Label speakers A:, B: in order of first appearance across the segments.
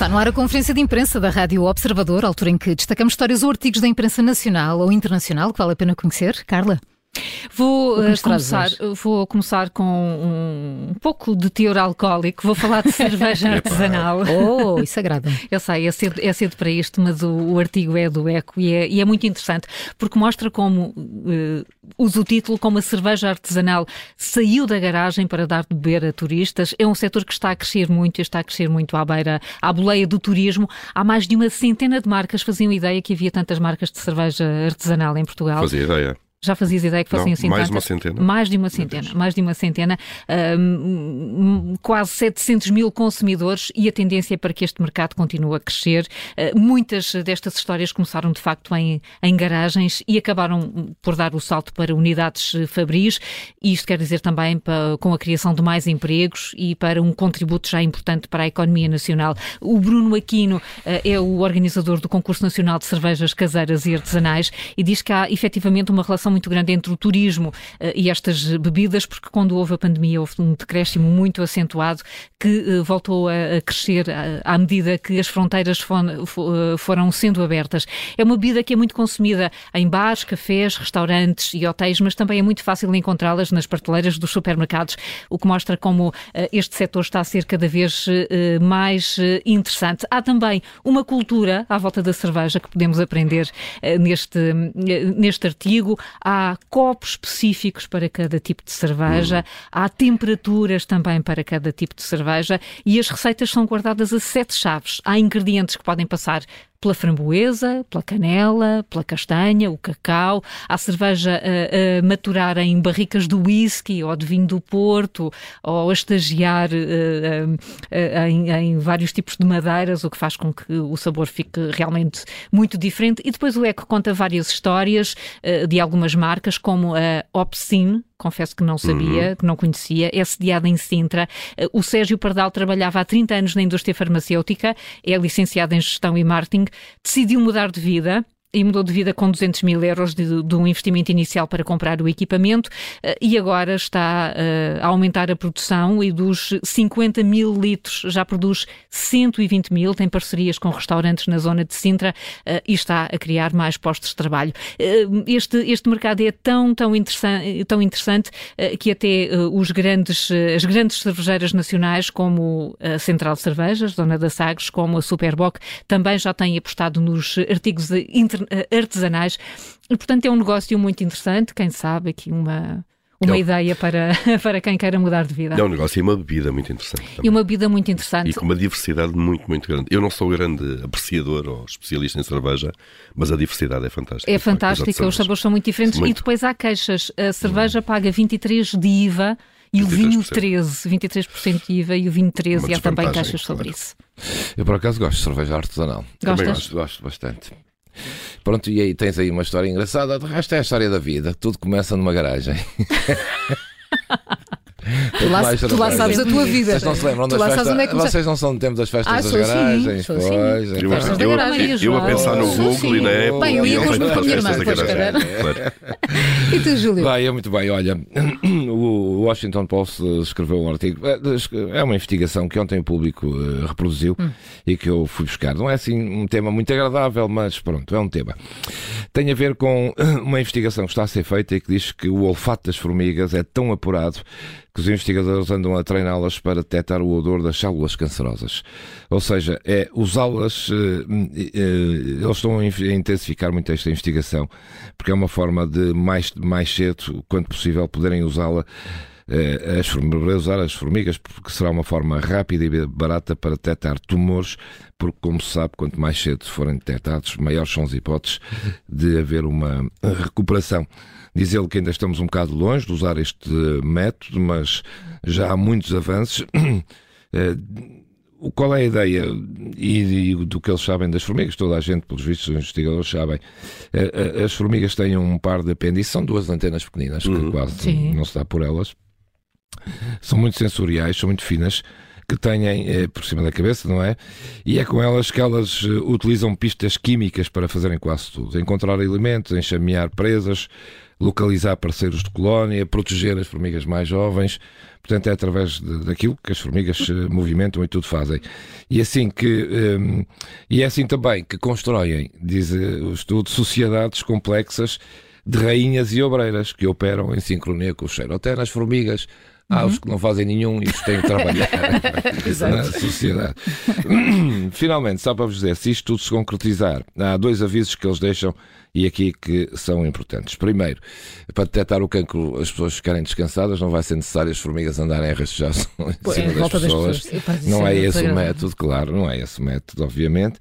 A: Está no ar a conferência de imprensa da Rádio Observador, altura em que destacamos histórias ou artigos da imprensa nacional ou internacional que vale a pena conhecer. Carla?
B: Vou começar com um pouco de teor alcoólico. Vou falar de cerveja artesanal.
A: Oh, isso agrada-me.
B: Eu sei, é cedo para isto, mas o artigo é do ECO e é muito interessante, porque mostra como, usa o título, como a cerveja artesanal saiu da garagem para dar de beber a turistas. É um setor que está a crescer muito e está a crescer muito à boleia do turismo. Há mais de uma centena de marcas. Faziam ideia que havia tantas marcas de cerveja artesanal em Portugal?
C: Fazia ideia.
B: Já fazias ideia que fossem assim
C: mais
B: tantas?
C: uma centena.
B: Mais de uma centena. Quase 700 mil consumidores e a tendência é para que este mercado continue a crescer. Muitas destas histórias começaram de facto em garagens e acabaram por dar o salto para unidades fabris, e isto quer dizer também com a criação de mais empregos e para um contributo já importante para a economia nacional. O Bruno Aquino é o organizador do Concurso Nacional de Cervejas Caseiras e Artesanais e diz que há efetivamente uma relação muito grande entre o turismo e estas bebidas, porque quando houve a pandemia houve um decréscimo muito acentuado que voltou a crescer à medida que as fronteiras foram sendo abertas. É uma bebida que é muito consumida em bares, cafés, restaurantes e hotéis, mas também é muito fácil encontrá-las nas prateleiras dos supermercados, o que mostra como este setor está a ser cada vez mais interessante. Há também uma cultura à volta da cerveja que podemos aprender neste artigo. Há copos específicos para cada tipo de cerveja, há temperaturas também para cada tipo de cerveja e as receitas são guardadas a 7 chaves. Há ingredientes que podem passar pela framboesa, pela canela, pela castanha, o cacau. Há cerveja a maturar em barricas de whisky ou de vinho do Porto, ou a estagiar em vários tipos de madeiras, o que faz com que o sabor fique realmente muito diferente. E depois o ECO conta várias histórias de algumas marcas, como a Opsine, confesso que não sabia, que não conhecia, é sediada em Sintra. O Sérgio Pardal trabalhava há 30 anos na indústria farmacêutica, é licenciado em Gestão e Marketing, decidiu mudar de vida. E mudou de vida com 200 mil euros de um investimento inicial para comprar o equipamento e agora está a aumentar a produção e dos 50 mil litros já produz 120 mil, tem parcerias com restaurantes na zona de Sintra e está a criar mais postos de trabalho. Este mercado é tão interessante que até as grandes cervejeiras nacionais, como a Central de Cervejas, Dona da Sagres, como a Superboc, também já têm apostado nos artigos artesanais e, portanto, é um negócio muito interessante. Quem sabe aqui uma ideia para quem queira mudar de vida.
C: É um negócio e uma bebida muito interessante também.
B: E uma bebida muito interessante.
C: E com uma diversidade muito, muito grande. Eu não sou grande apreciador ou especialista em cerveja, mas a diversidade é fantástica.
B: É fantástica, os sabores são muito diferentes. E depois há queixas. A cerveja paga 23% de IVA e o vinho 23% de IVA e o vinho 13%. E há também queixas sobre isso.
D: Eu, por acaso, gosto de cerveja artesanal.
B: Gostas?
D: Gosto bastante. Pronto, e aí tens aí uma história engraçada. De resto é a história da vida. Tudo começa numa garagem.
A: Tu lá sabes a tua vida.
D: Vocês não se lembram das festas? Vocês não são do tempo das festas das garagens?
A: Sou assim.
C: Eu a pensar no Google e na Apple.
A: Bem, eu ia com a minha irmã. E tu, Júlio?
D: Vai, é muito bem. Olha, o Washington Post escreveu um artigo. É uma investigação que ontem o público reproduziu e que eu fui buscar. Não é assim um tema muito agradável, mas pronto, é um tema. Tem a ver com uma investigação que está a ser feita e que diz que o olfato das formigas é tão apurado que os investigadores andam a treiná-las para detectar o odor das células cancerosas. Ou seja, usá-las, eles estão a intensificar muito esta investigação, porque é uma forma de mais cedo, quando possível, poderem usá-la, usar as formigas, porque será uma forma rápida e barata para detectar tumores, porque, como se sabe, quanto mais cedo forem detectados, maiores são as hipóteses de haver uma recuperação. Diz ele que ainda estamos um bocado longe de usar este método, mas já há muitos avanços. Qual é a ideia e do que eles sabem das formigas? Toda a gente, pelos vistos, os investigadores sabem. As formigas têm um par de apêndices, são 2 antenas pequeninas, que quase não se dá por elas. São muito sensoriais, são muito finas, que têm por cima da cabeça, não é? E é com elas que elas utilizam pistas químicas para fazerem quase tudo. Encontrar alimentos, enxamear presas, localizar parceiros de colónia, proteger as formigas mais jovens. Portanto, é através daquilo que as formigas movimentam e tudo fazem. E é assim também que constroem, diz o estudo, sociedades complexas de rainhas e obreiras que operam em sincronia com o cheiro. Até nas formigas há os que não fazem nenhum e os que têm que trabalhar na sociedade. Finalmente, só para vos dizer, se isto tudo se concretizar, há 2 avisos que eles deixam e aqui que são importantes. Primeiro, para detectar o cancro, as pessoas ficarem descansadas, não vai ser necessário as formigas andarem a rastejar em cima das pessoas. Não é esse o método, claro, não é esse o método, obviamente.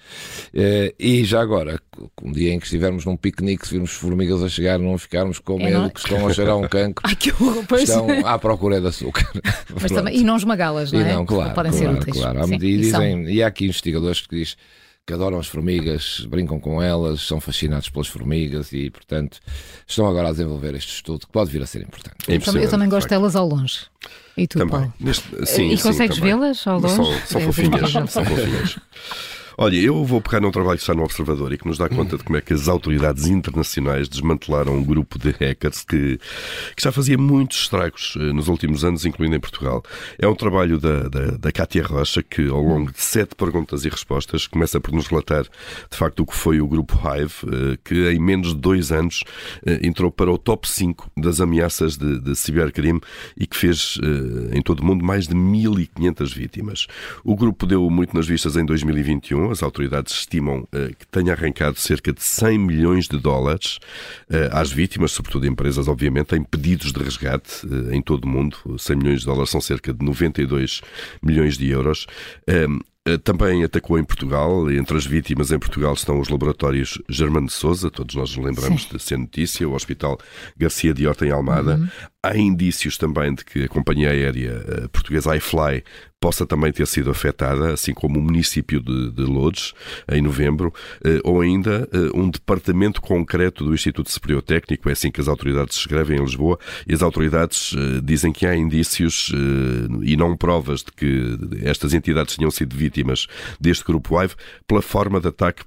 D: E já agora, um dia em que estivermos num piquenique, se virmos formigas a chegar, não ficarmos com medo que estão a cheirar um cancro.
A: Ai, que horror, pois.
D: Estão à procura de açúcar.
A: Mas também, e não esmagá-las, não é?
D: E não, claro,
A: podem ser úteis.
D: Claro. E há aqui investigadores que dizem que adoram as formigas, brincam com elas, são fascinados pelas formigas e, portanto, estão agora a desenvolver este estudo que pode vir a ser importante.
A: Eu também gosto delas ao longe. E tu, Paulo?
B: E consegues vê-las ao longe?
C: São fofinhas. São fofinhas. Olha, eu vou pegar num trabalho que está no Observador e que nos dá conta de como é que as autoridades internacionais desmantelaram um grupo de hackers que já fazia muitos estragos nos últimos anos, incluindo em Portugal. É um trabalho da Cátia Rocha, que ao longo de 7 perguntas e respostas começa por nos relatar de facto o que foi o grupo Hive, que em menos de 2 anos entrou para o top 5 das ameaças de cibercrime e que fez em todo o mundo mais de 1.500 vítimas. O grupo deu muito nas vistas em 2021. As autoridades estimam que tenha arrancado cerca de 100 milhões de dólares às vítimas, sobretudo empresas, obviamente, em pedidos de resgate em todo o mundo. 100 milhões de dólares são cerca de 92 milhões de euros. Também atacou em Portugal. Entre as vítimas em Portugal estão os laboratórios Germano de Sousa, todos nós nos lembramos de ser notícia, o Hospital Garcia de Horta em Almada. Há indícios também de que a companhia aérea portuguesa iFly possa também ter sido afetada, assim como o município de Loures, em novembro, ou ainda um departamento concreto do Instituto Superior Técnico. É assim que as autoridades escrevem em Lisboa, e as autoridades dizem que há indícios e não provas de que estas entidades tenham sido vítimas deste grupo Hive, pela forma de ataque,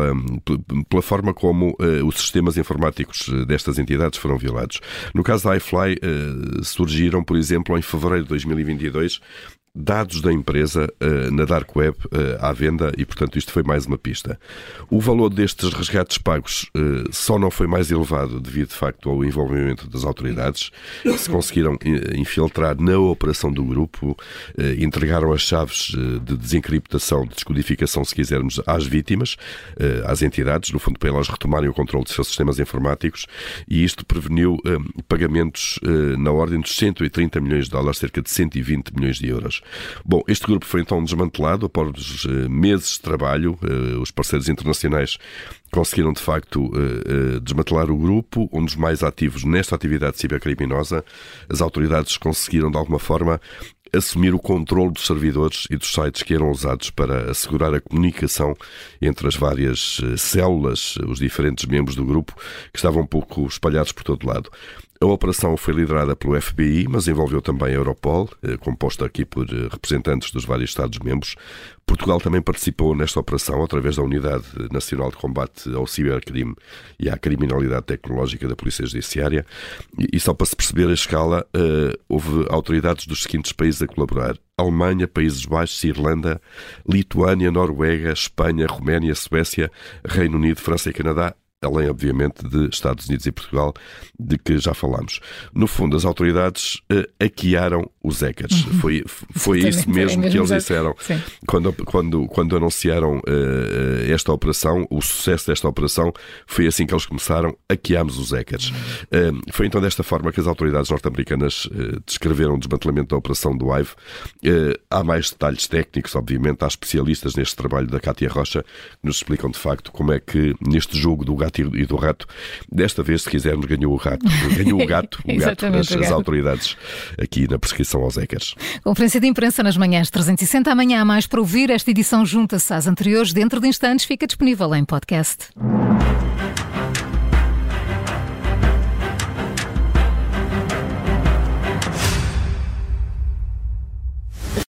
C: pela forma como os sistemas informáticos destas entidades foram violados. No caso da iFly, surgiram, por exemplo, em fevereiro de 2022, dados da empresa na Dark Web à venda e, portanto, isto foi mais uma pista. O valor destes resgates pagos só não foi mais elevado devido, de facto, ao envolvimento das autoridades. Se conseguiram infiltrar na operação do grupo, entregaram as chaves de desencriptação, de descodificação, se quisermos, às vítimas, às entidades, no fundo, para elas retomarem o controle dos seus sistemas informáticos, e isto preveniu pagamentos na ordem dos 130 milhões de dólares, cerca de 120 milhões de euros. Bom, este grupo foi então desmantelado após meses de trabalho. Os parceiros internacionais conseguiram, de facto, desmantelar o grupo, um dos mais ativos nesta atividade cibercriminosa. As autoridades conseguiram, de alguma forma, assumir o controle dos servidores e dos sites que eram usados para assegurar a comunicação entre as várias células, os diferentes membros do grupo, que estavam um pouco espalhados por todo lado. A operação foi liderada pelo FBI, mas envolveu também a Europol, composta aqui por representantes dos vários Estados-membros. Portugal também participou nesta operação através da Unidade Nacional de Combate ao Cibercrime e à Criminalidade Tecnológica da Polícia Judiciária. E só para se perceber a escala, houve autoridades dos seguintes países a colaborar: Alemanha, Países Baixos, Irlanda, Lituânia, Noruega, Espanha, Roménia, Suécia, Reino Unido, França e Canadá, além, obviamente, de Estados Unidos e Portugal, de que já falámos. No fundo, as autoridades hackearam os hackers. Foi isso mesmo que eles disseram. Quando anunciaram esta operação, o sucesso desta operação, foi assim que eles começaram: hackeámos os hackers. Foi então desta forma que as autoridades norte-americanas descreveram o desmantelamento da operação do Hive. Há mais detalhes técnicos, obviamente. Há especialistas neste trabalho da Cátia Rocha que nos explicam, de facto, como é que neste jogo do gato e do rato, desta vez, se quisermos, ganhou o rato. Ganhou o gato, as autoridades aqui na perseguição aos hackers.
A: Conferência de imprensa nas manhãs 360. Amanhã há mais para ouvir. Esta edição junta-se às anteriores. Dentro de instantes fica disponível em podcast.